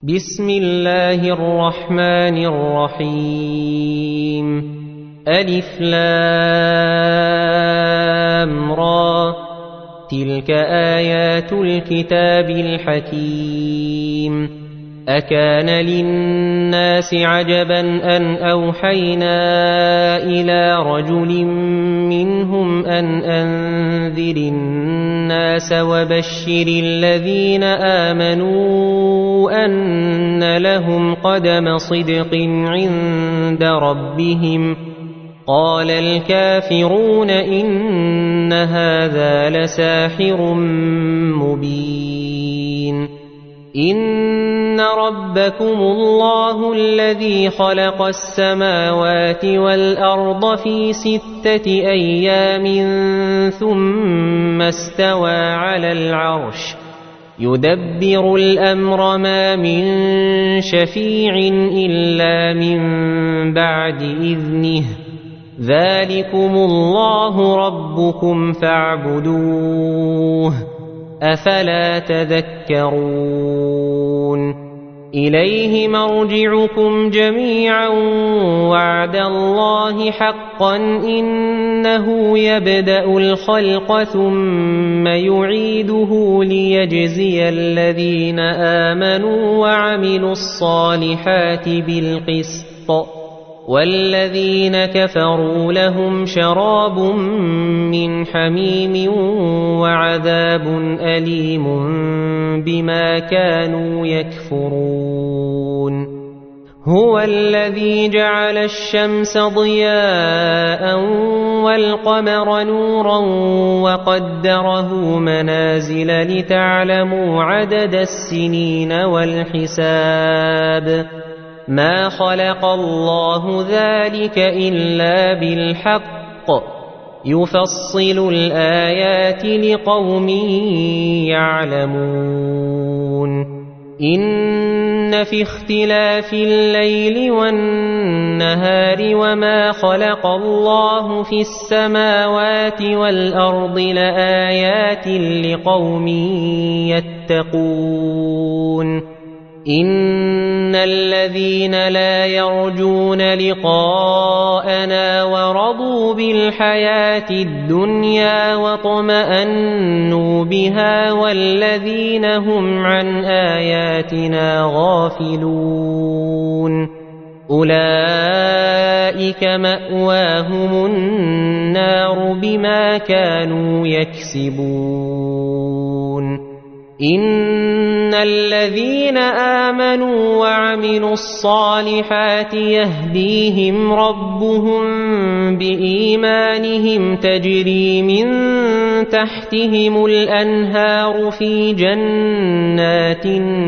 بسم الله الرحمن الرحيم ألف لام را تلك آيات الكتاب الحكيم أكان للناس عجبا أن أوحينا إلى رجل منهم أن أنذر الناس وبشر الذين آمنوا أن لهم قدم صدق عند ربهم قال الكافرون إن هذا لساحر مبين إن ربكم الله الذي خلق السماوات والأرض في 6 أيام ثم استوى على العرش يدبر الأمر ما من شفيع إلا من بعد إذنه ذلكم الله ربكم فاعبدوه أفلا تذكرون إليه مرجعكم جميعا وعد الله حقا إنه يبدأ الخلق ثم يعيده ليجزي الذين آمنوا وعملوا الصالحات بالقسط والذين كفروا لهم شراب من حميم وعذاب أليم بما كانوا يكفرون هو الذي جعل الشمس ضياء والقمر نورا وقدره منازل لتعلموا عدد السنين والحساب ما خلق الله ذلك إلا بالحق يفصل الآيات لقوم يعلمون إن في اختلاف الليل والنهار وما خلق الله في السماوات والأرض لآيات لقوم يتقون إن الذين لا يرجون لقاءنا ورضوا بالحياة الدنيا واطمأنوا بها والذين هم عن آياتنا غافلون أولئك مأواهم النار بما كانوا يكسبون إن الذين آمنوا وعملوا الصالحات يهديهم ربهم بإيمانهم تجري من تحتهم الأنهار في جنات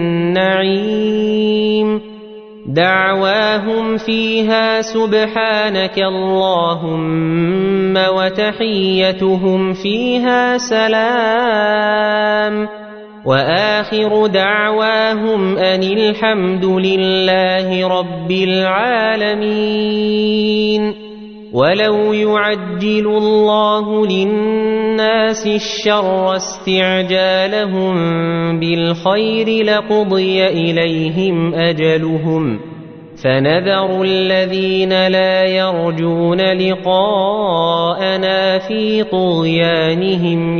النعيم دعواهم فيها سبحانك اللهم وتحيتهم فيها سلام وآخر دعواهم أن الحمد لله رب العالمين ولو يعجل الله للناس الشر استعجالهم بالخير لقضي إليهم أجلهم فنذر الذين لا يرجون لقاءنا في طغيانهم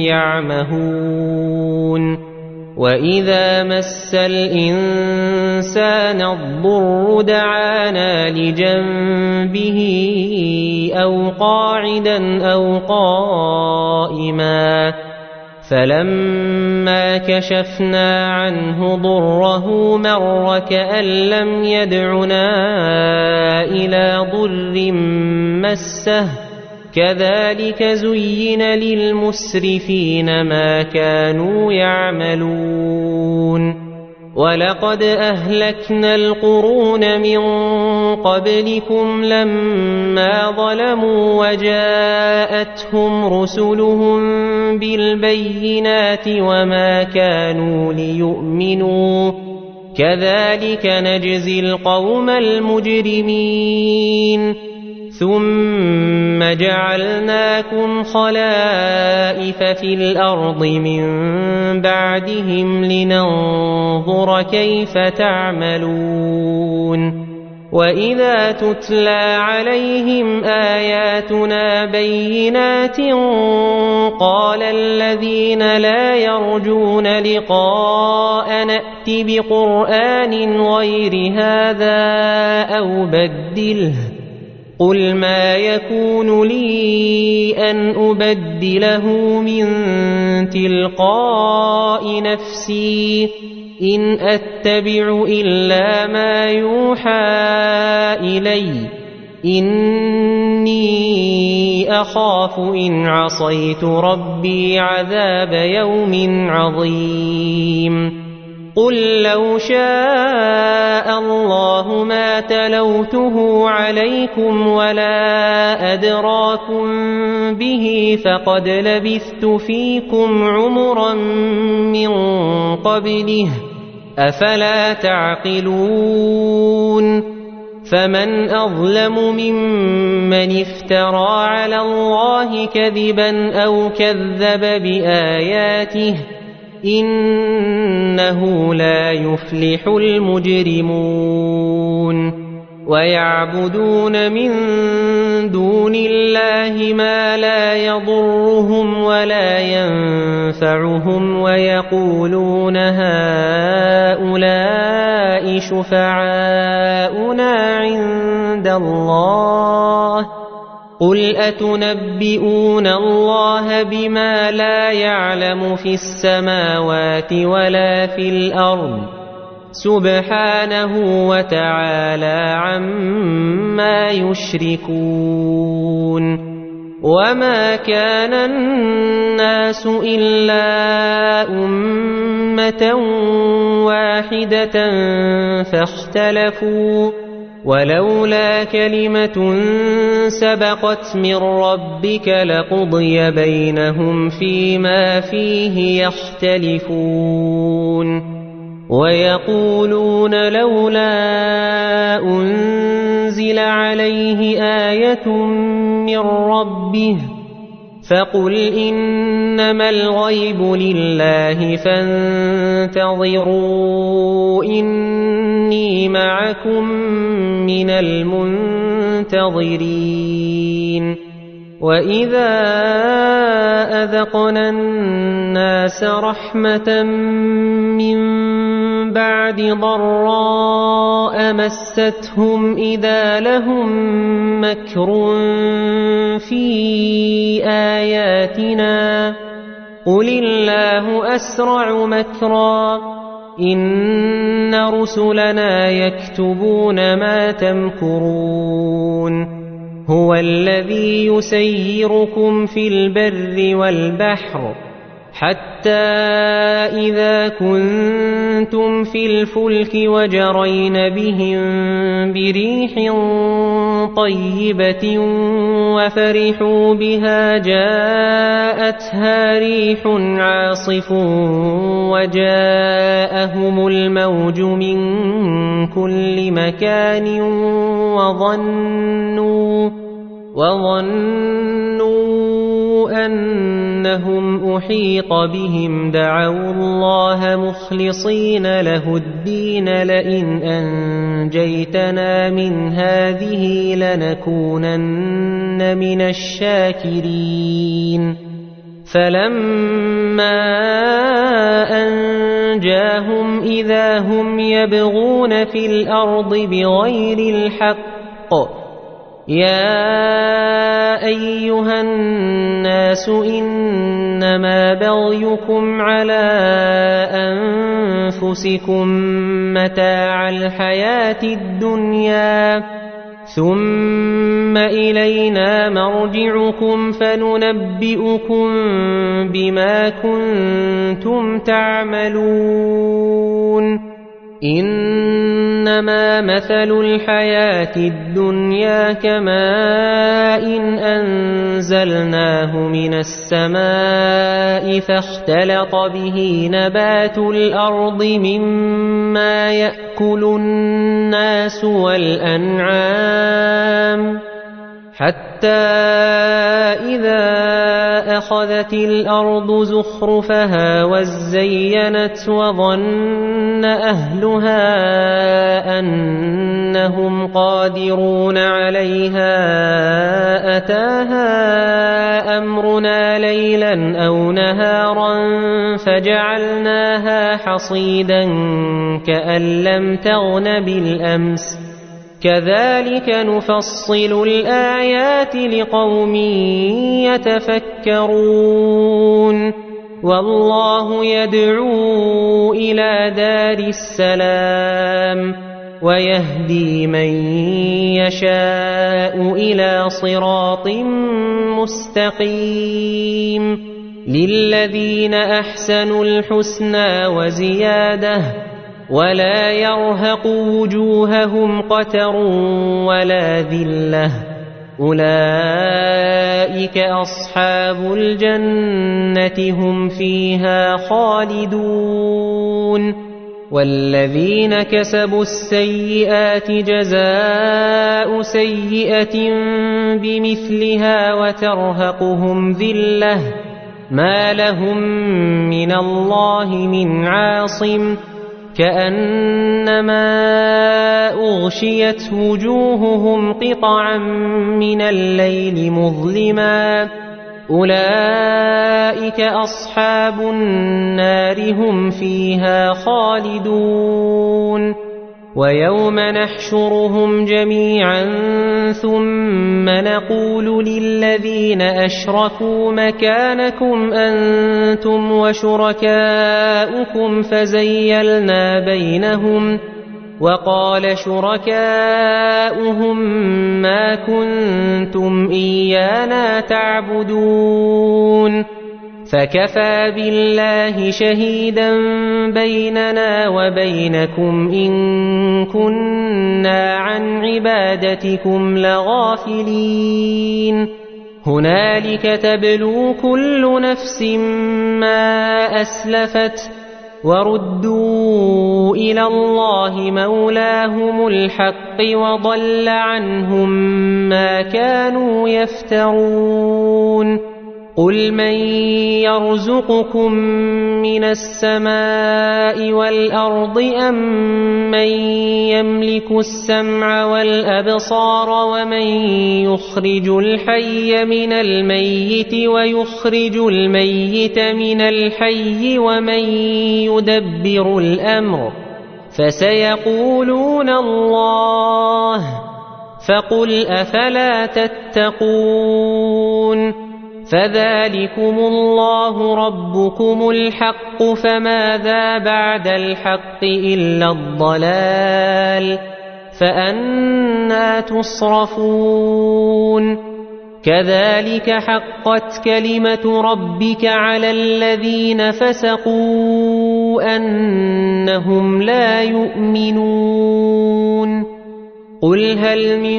يعمهون وإذا مس الإنسان الضر دعانا لجنبه أو قاعدا أو قائما فلما كشفنا عنه ضره مر كأن لم يدعنا إلى ضر مسه كذلك زين للمسرفين ما كانوا يعملون ولقد أهلكنا القرون من قبلكم لما ظلموا وجاءتهم رسلهم بالبينات وما كانوا ليؤمنوا كذلك نجزي القوم المجرمين ثم جعلناكم خلائف في الأرض من بعدهم لننظر كيف تعملون وإذا تتلى عليهم آياتنا بينات قال الذين لا يرجون لقاء نأت بقرآن غير هذا أو بدله قل ما يكون لي أن أبدله من تلقاء نفسي إن أتبع إلا ما يوحى إلي إني أخاف إن عصيت ربي عذاب يوم عظيم قل لو شاء الله ما تلوته عليكم ولا أدراكم به فقد لبثت فيكم عمرا من قبله أفلا تعقلون فمن أظلم ممن افترى على الله كذبا أو كذب بآياته إنه لا يفلح المجرمون ويعبدون من دون الله ما لا يضرهم ولا ينفعهم ويقولون هؤلاء شفعاؤنا عند الله قل أتنبئون الله بما لا يعلم في السماوات ولا في الأرض سبحانه وتعالى عما يشركون وما كان الناس إلا أمة واحدة فاختلفوا ولولا كلمة سبقت من ربك لقضي بينهم فيما فيه يختلفون ويقولون لولا أنزل عليه آية من ربه فقل إنما الغيب لله فانتظروا إني معكم من المنتظرين وإذا أذقنا الناس رحمة من بعد ضراء مستهم إذا لهم مكر في آياتنا قل الله أسرع مكرا إن رسلنا يكتبون ما تمكرون هو الذي يسيركم في البر والبحر حتى إذا كنتم في الفلك وجرين بهم بريح طيبة وفرحوا بها جاءتها ريح عاصف وجاءهم الموج من كل مكان وظنوا أنهم أحيط بهم دعوا الله مخلصين له الدين لئن أنجيتنا من هذه لنكونن من الشاكرين فلما أنجاهم إذا هم يبغون في الأرض بغير الحق يا أيها الناس إنما بغيكم على أنفسكم متاع الحياة الدنيا ثم إلينا مرجعكم فننبئكم بما كنتم تعملون إنما مثل الحياة الدنيا كماء أنزلناه من السماء فاختلط به نبات الأرض مما يأكل الناس والأنعام حتى إذا أخذت الأرض زخرفها وزينت وظن أهلها أنهم قادرون عليها أتاها أمرنا ليلا أو نهارا فجعلناها حصيدا كأن لم تغن بالأمس كذلك نفصل الآيات لقوم يتفكرون والله يدعو إلى دار السلام ويهدي من يشاء إلى صراط مستقيم للذين أحسنوا الحسنى وزيادة ولا يرهق وجوههم قتر ولا ذلة أولئك أصحاب الجنة هم فيها خالدون والذين كسبوا السيئات جزاء سيئة بمثلها وترهقهم ذلة ما لهم من الله من عاصم كأنما أغشيت وجوههم قطعا من الليل مظلما أولئك أصحاب النار هم فيها خالدون ويوم نحشرهم جميعا ثم نقول للذين أشركوا مكانكم أنتم وشركاؤكم فزيلنا بينهم وقال شركاؤهم ما كنتم إيانا تعبدون فكفى بالله شهيدا بيننا وبينكم إن كنا عن عبادتكم لغافلين هنالك تبلو كل نفس ما أسلفت وردوا إلى الله مولاهم الحق وضل عنهم ما كانوا يفترون قل من يرزقكم من السماء والأرض أم من يملك السمع والأبصار ومن يخرج الحي من الميت ويخرج الميت من الحي ومن يدبر الأمر فسيقولون الله فقل أفلا تتقون فذلكم الله ربكم الحق فماذا بعد الحق إلا الضلال فأنى تصرفون كذلك حقت كلمة ربك على الذين فسقوا أنهم لا يؤمنون قل هل من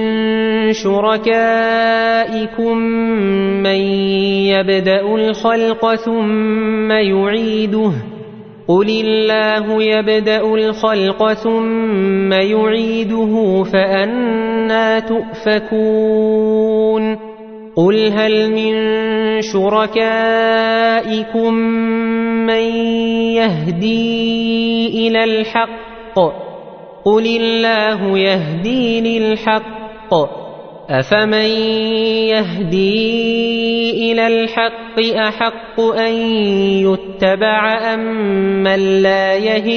شركائكم من يبدأ الخلق ثم يعيده قل الله يبدأ الخلق ثم يعيده فأنى تؤفكون قل هل من شركائكم من يهدي إلى الحق قل الله يهدي للحق أفمن يهدي إلى الحق أحق أن يتبع أم من لا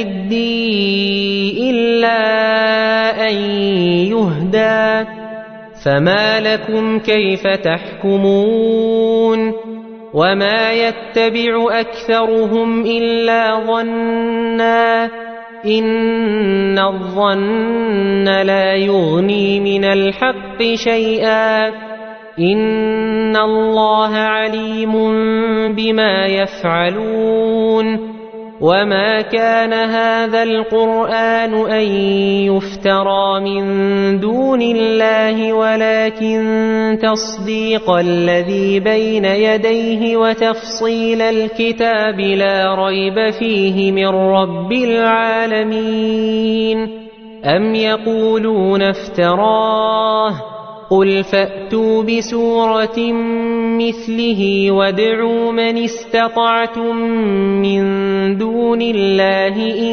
يهدي إلا أن يهدى فما لكم كيف تحكمون وما يتبع أكثرهم إلا ظنا إن الظن لا يغني من الحق شيئا إن الله عليم بما يفعلون وما كان هذا القرآن أن يفترى من دون الله ولكن تصديق الذي بين يديه وتفصيل الكتاب لا ريب فيه من رب العالمين أم يقولون افتراه قل فأتوا بسورة مثله وادعوا من استطعتم من دون الله إن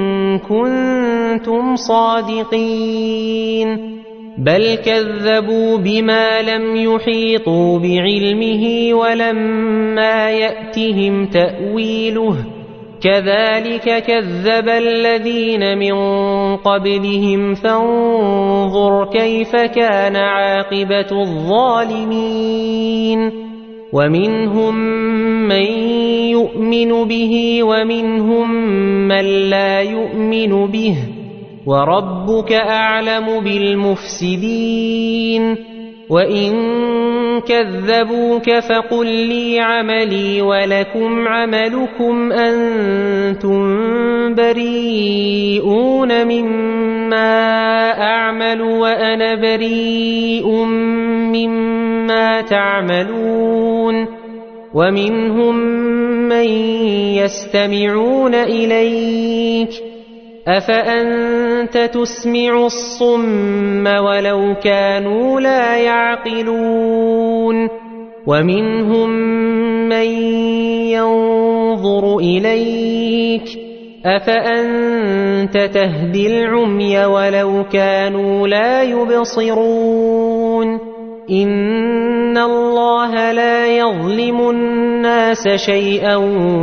كنتم صادقين بل كذبوا بما لم يحيطوا بعلمه ولما يأتهم تأويله كذلك كذب الذين من قبلهم فانظر كيف كان عاقبة الظالمين ومنهم من يؤمن به ومنهم من لا يؤمن به وربك أعلم بالمفسدين وإن كذبوك فقل لي عملي ولكم عملكم أنتم بريئون مما أعمل وأنا بريء مما تعملون ومنهم من يستمعون إليك أفأنت تسمع الصم ولو كانوا لا يعقلون ومنهم من ينظر إليك أفأنت تهدي العمي ولو كانوا لا يبصرون إن الله لا يظلم الناس شيئا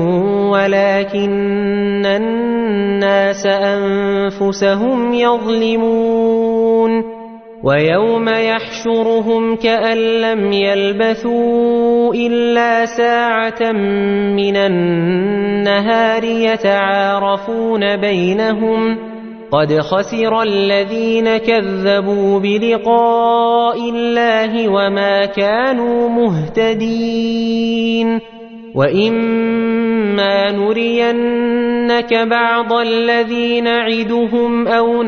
ولكن الناس أنفسهم يظلمون ويوم يحشرهم كأن لم يلبثوا إلا ساعة من النهار يتعارفون بينهم قد خسر الذين كذبوا بلقاء الله وما كانوا مهتدين وإما نرينك بعض الذي نعدهم أو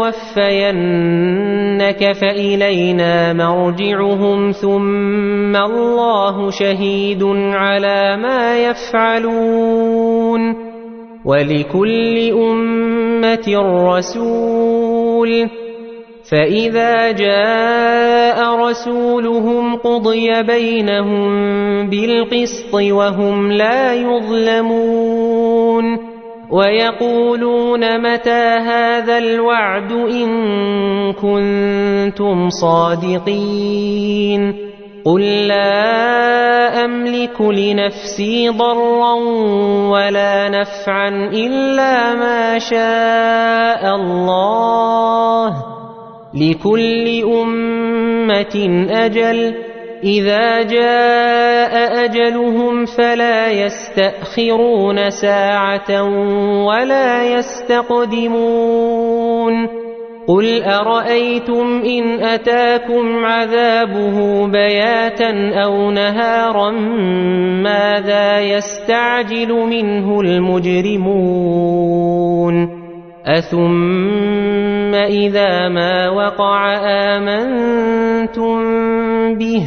نتوفينك فإلينا مرجعهم ثم الله شهيد على ما يفعلون ولكل أمة رسول فإذا جاء رسولهم قضي بينهم بالقسط وهم لا يظلمون ويقولون متى هذا الوعد إن كنتم صادقين قل لا أملك لنفسي ضرا ولا نفعا إلا ما شاء الله لكل أمة أجل إذا جاء أجلهم فلا يستأخرون ساعة ولا يستقدمون قل أرأيتم إن أتاكم عذابه بياتا أو نهارا ماذا يستعجل منه المجرمون أثم إذا ما وقع آمنتم به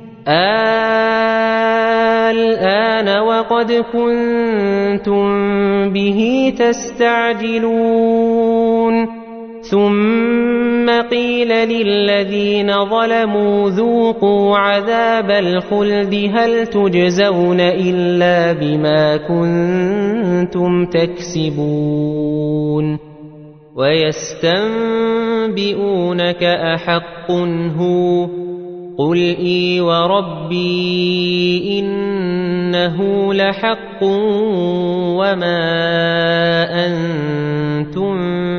الآن وقد كنتم به تستعجلون ثم قيل للذين ظلموا ذوقوا عذاب الخلد هل تجزون إلا بما كنتم تكسبون ويستنبئونك أحق هو قل إي وربي إنه لحق وما أنتم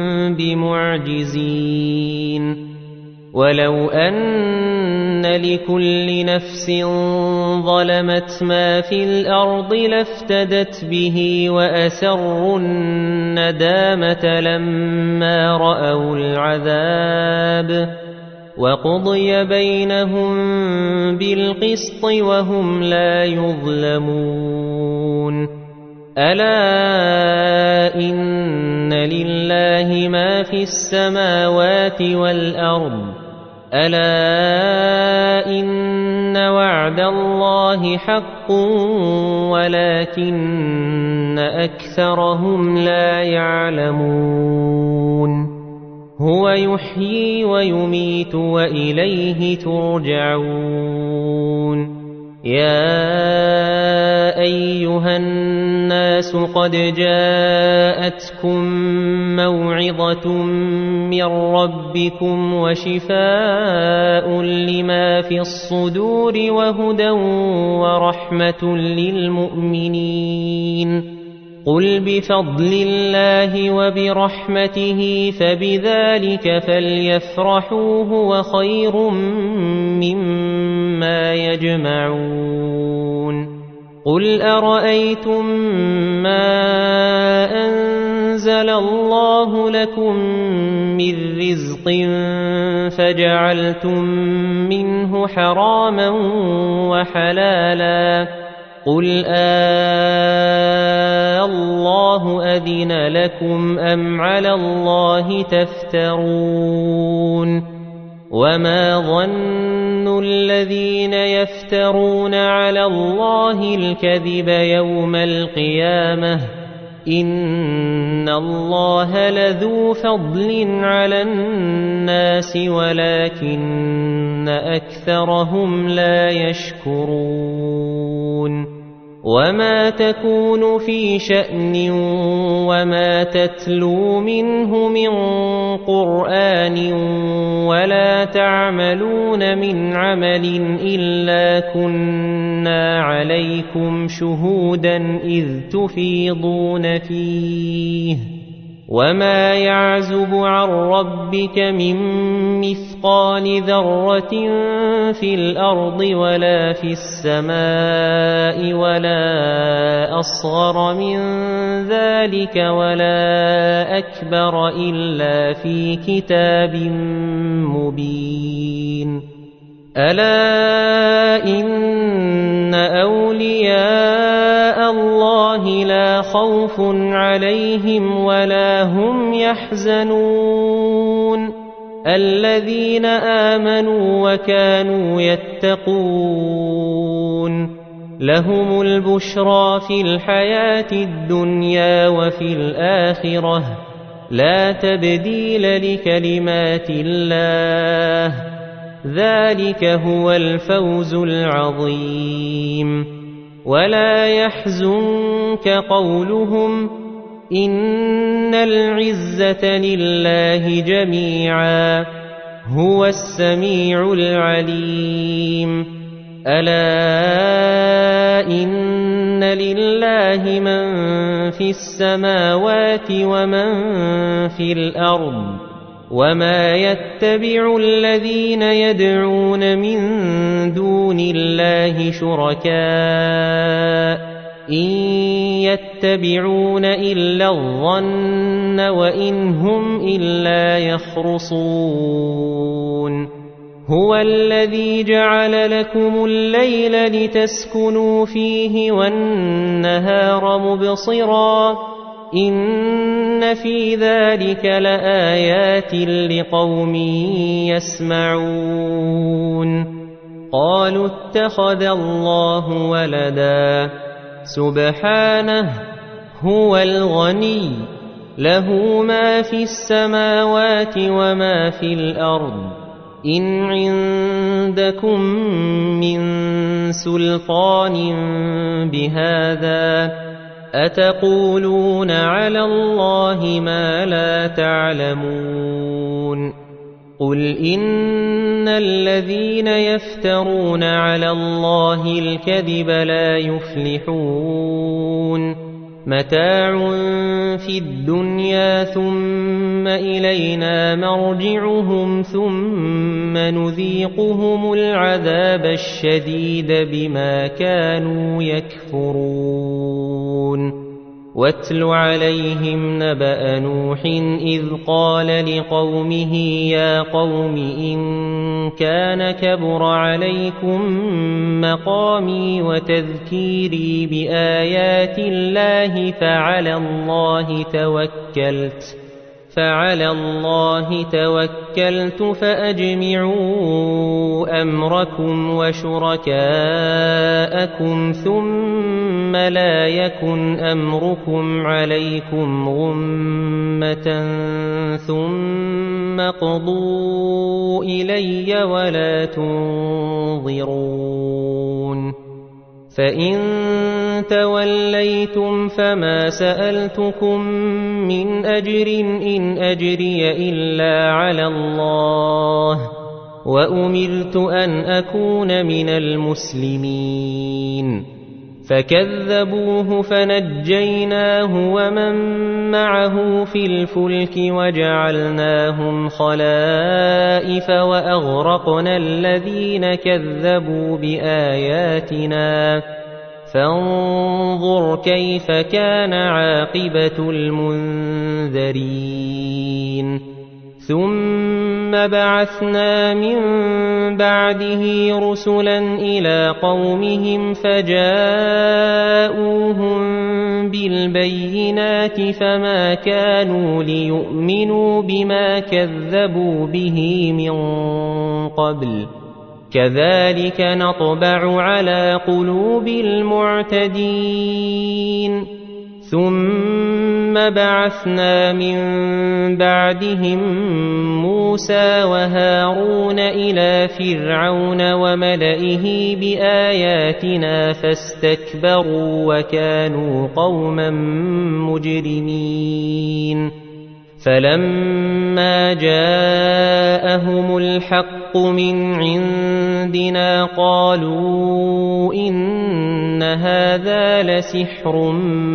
بمعجزين ولو أن لكل نفس ظلمت ما في الأرض لافتدت به وأسروا الندامة لما رأوا العذاب وقضي بينهم بالقسط وهم لا يظلمون ألا إن لله ما في السماوات والأرض ألا إن وعد الله حق ولكن أكثرهم لا يعلمون هو يحيي ويميت وإليه ترجعون يا أيها الناس قد جاءتكم موعظة من ربكم وشفاء لما في الصدور وهدى ورحمة للمؤمنين قل بفضل الله وبرحمته فبذلك فليفرحوا هو خير مما يجمعون قل أرأيتم ما أنزل الله لكم من رزق فجعلتم منه حراما وحلالا قل الله أذن لكم أم على الله تفترون وما ظن الذين يفترون على الله الكذب يوم القيامة إن الله لذو فضل على الناس ولكن أكثرهم لا يشكرون وما تكون في شأن وما تتلو منه من قرآن ولا تعملون من عمل إلا كنا عليكم شهودا إذ تفيضون فيه وما يعزب عن ربك من مثقال ذرة في الأرض ولا في السماء ولا أصغر من ذلك ولا أكبر إلا في كتاب مبين ألا إن أولياء الله لا خوف عليهم ولا هم يحزنون الذين آمنوا وكانوا يتقون لهم البشرى في الحياة الدنيا وفي الآخرة لا تبديل لكلمات الله ذلك هو الفوز العظيم ولا يحزنك قولهم إن العزة لله جميعا هو السميع العليم ألا إن لله من في السماوات ومن في الأرض وما يتبع الذين يدعون من دون الله شركاء إن يتبعون إلا الظن وإن هم إلا يخرصون هو الذي جعل لكم الليل لتسكنوا فيه والنهار مبصرا إن في ذلك لآيات لقوم يسمعون قالوا اتخذ الله ولدا سبحانه هو الغني له ما في السماوات وما في الأرض إن عندكم من سلطان بهذا أتقولون على الله ما لا تعلمون قل إن الذين يفترون على الله الكذب لا يفلحون متاع في الدنيا ثم إلينا مرجعهم ثم نذيقهم العذاب الشديد بما كانوا يكفرون واتل عليهم نبأ نوح إذ قال لقومه يا قوم إن كان كبر عليكم مقامي وتذكيري بآيات الله فعلى الله توكلت فعلى الله توكلت فأجمعوا أمركم وشركاءكم ثم لا يكن أمركم عليكم غمة ثم قضوا إلي ولا تنظرون فإن توليتم فما سألتكم من أجر إن أجري إلا على الله وأمرت أن أكون من المسلمين فكذبوه فنجيناه ومن معه في الفلك وجعلناهم خلائف وأغرقنا الذين كذبوا بآياتنا فانظر كيف كان عاقبة المنذرين ثم بعثنا من بعده رسلا إلى قومهم فجاءوهم بالبينات فما كانوا ليؤمنوا بما كذبوا به من قبل كذلك نطبع على قلوب المعتدين ثم بعثنا من بعدهم موسى وهارون إلى فرعون وملئه بآياتنا فاستكبروا وكانوا قوما مجرمين فلما جاءهم الحق من عندنا قالوا إن هذا لسحر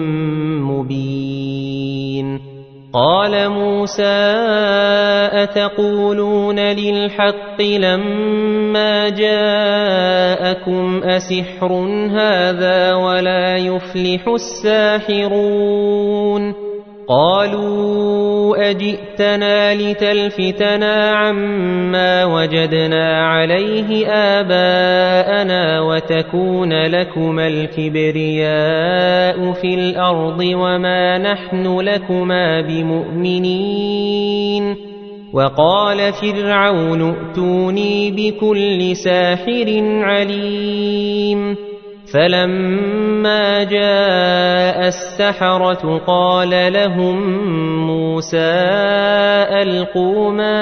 مبين قال موسى أتقولون للحق لما جاءكم أسحر هذا ولا يفلح الساحرون قالوا أجئتنا لتلفتنا عما وجدنا عليه آباءنا وتكون لكما الكبرياء في الأرض وما نحن لكما بمؤمنين وقال فرعون ائتوني بكل ساحر عليم فلما جاء السحرة قال لهم موسى ألقوا ما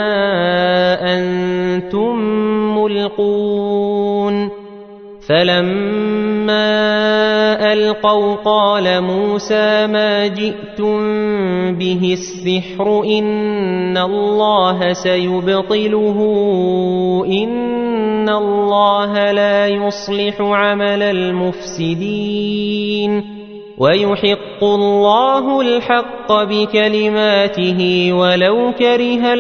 أنتم ملقون فلما ألقوا قال موسى ما جئتم به السحر إن الله سيبطله إن الله لا يصلح عمل المفسدين ويحق الله الحق بكلماته ولو كره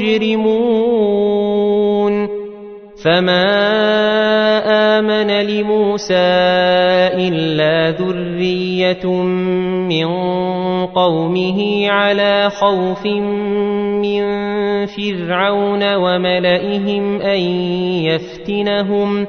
المجرمون فما آمن لموسى إلا ذرية من قومه على خوف من فرعون وملئهم أن يفتنهم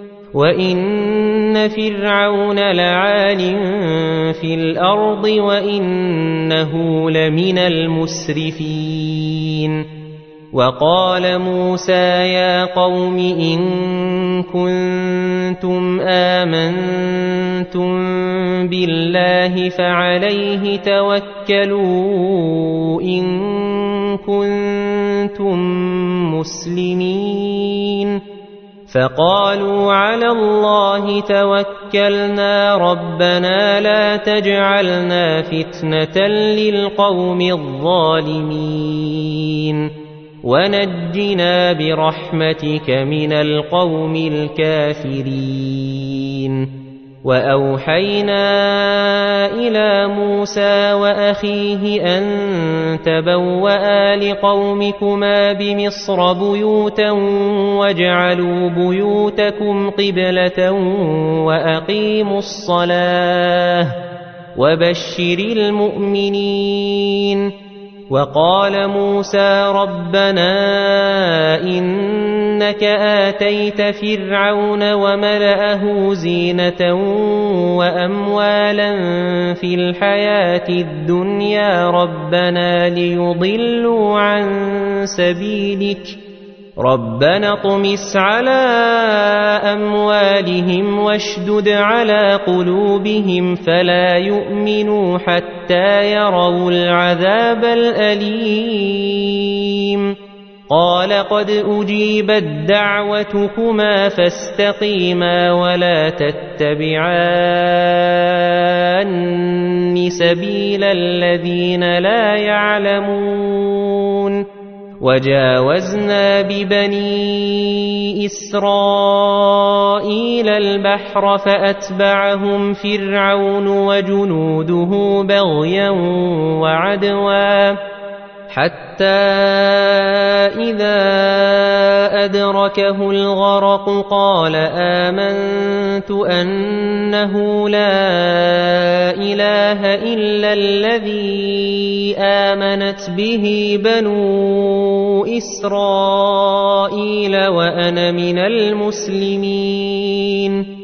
وإن فرعون لعال في الأرض وإنه لمن المسرفين وقال موسى يا قوم إن كنتم آمنتم بالله فعليه توكلوا إن كنتم مسلمين فقالوا على الله توكلنا ربنا لا تجعلنا فتنة للقوم الظالمين ونجنا برحمتك من القوم الكافرين وأوحينا إلى موسى وأخيه أن تبوأ لقومكما بمصر بيوتا واجعلوا بيوتكم قبلة وأقيموا الصلاة وبشر المؤمنين وقال موسى ربنا إنك آتيت فرعون وملأه زينة وأموالا في الحياة الدنيا ربنا ليضلوا عن سبيلك ربنا اطمس على أموالهم واشدد على قلوبهم فلا يؤمنوا حتى يروا العذاب الأليم قال قد أجيبت دعوتكما فاستقيما ولا تتبعان سبيل الذين لا يعلمون وجاوزنا ببني إسرائيل البحر فأتبعهم فرعون وجنوده بغيا وعدوا حتى إذا أدركه الغرق قال آمنت أنه لا إله إلا الذي آمنت به بنو إسرائيل وأنا من المسلمين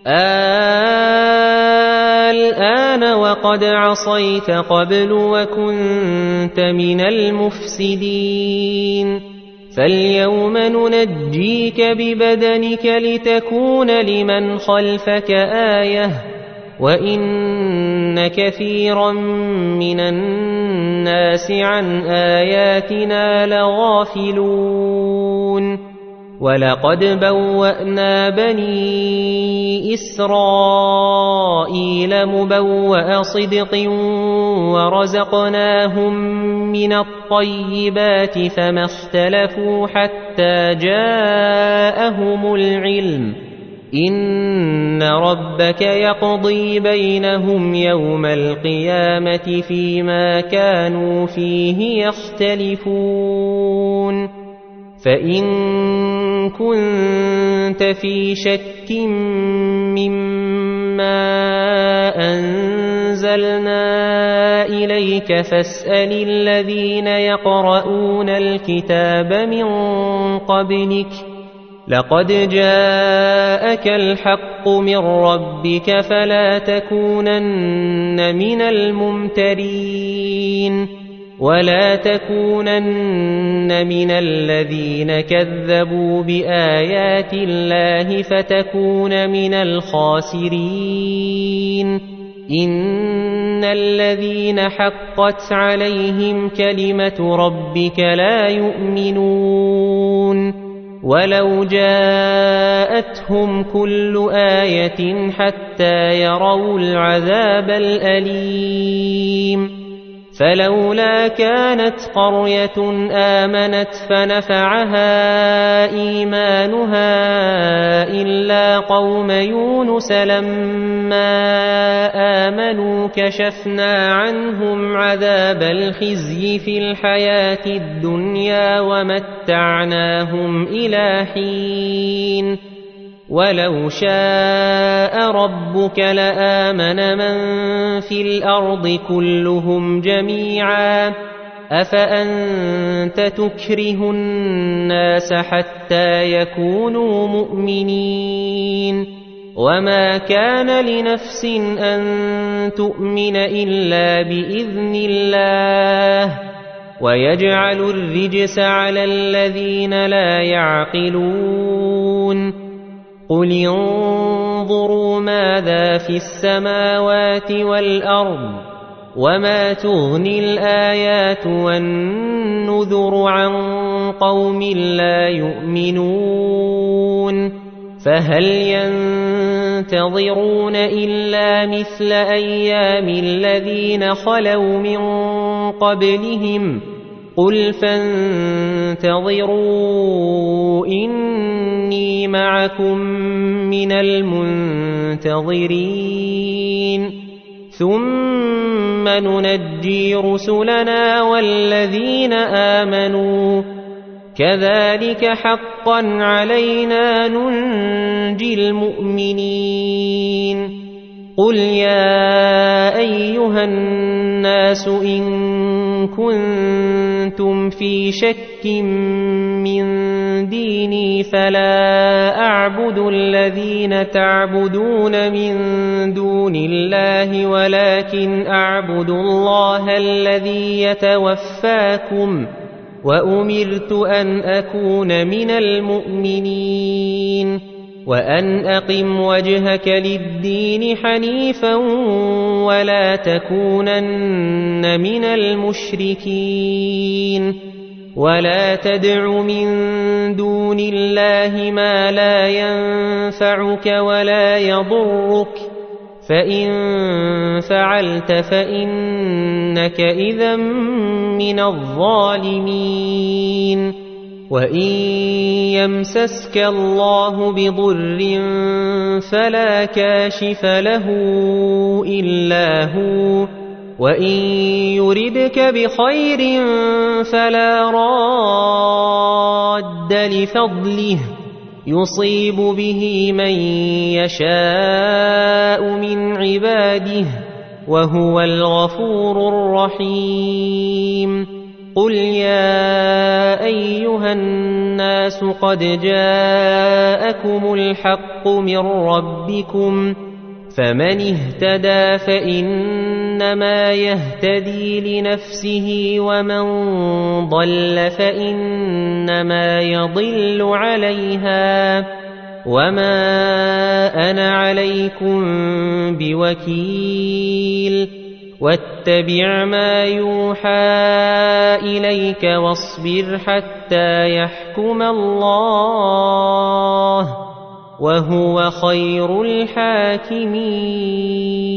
الآن وقد عصيت قبل وكنت من المفسدين فاليوم ننجيك ببدنك لتكون لمن خلفك آية وإن كثيرا من الناس عن آياتنا لغافلون ولقد بوأنا بني إسرائيل مبوأ صدق ورزقناهم من الطيبات فما اختلفوا حتى جاءهم العلم إن ربك يقضي بينهم يوم القيامة فيما كانوا فيه يختلفون فإن كنت في شك مما أنزلنا إليك فاسأل الذين يقرؤون الكتاب من قبلك لقد جاءك الحق من ربك فلا تكونن من الممترين ولا تكونن من الذين كذبوا بآيات الله فتكون من الخاسرين إن الذين حقت عليهم كلمة ربك لا يؤمنون ولو جاءتهم كل آية حتى يروا العذاب الأليم فلولا كانت قرية آمنت فنفعها إيمانها إلا قوم يونس لما آمنوا كشفنا عنهم عذاب الخزي في الحياة الدنيا ومتعناهم إلى حين ولو شاء ربك لآمن من في الأرض كلهم جميعا أفأنت تكره الناس حتى يكونوا مؤمنين وما كان لنفس أن تؤمن إلا بإذن الله ويجعل الرجس على الذين لا يعقلون قل انظروا ماذا في السماوات والأرض وما تغني الآيات والنذر عن قوم لا يؤمنون فهل ينتظرون إلا مثل أيام الذين خلوا من قبلهم قل فانتظروا إني معكم من المنتظرين ثم ننجي رسلنا والذين آمنوا كذلك حقا علينا ننجي المؤمنين قل يا أيها الناس إن كنتم في شك من ديني فلا أعبد الذين تعبدون من دون الله ولكن أعبد الله الذي يتوفاكم وأمرت أن أكون من المؤمنين وأن أقم وجهك للدين حنيفا ولا تكونن من المشركين ولا تدع من دون الله ما لا ينفعك ولا يضرك فإن فعلت فإنك إذا من الظالمين وإن يمسسك الله بضر فلا كاشف له إلا هو وإن يردك بخير فلا راد لفضله يصيب به من يشاء من عباده وهو الغفور الرحيم قل يا أيها الناس قد جاءكم الحق من ربكم فمن اهتدى فإنما يهتدي لنفسه ومن ضل فإنما يضل عليها وما أنا عليكم بوكيل واتبع ما يوحى إليك واصبر حتى يحكم الله وهو خير الحاكمين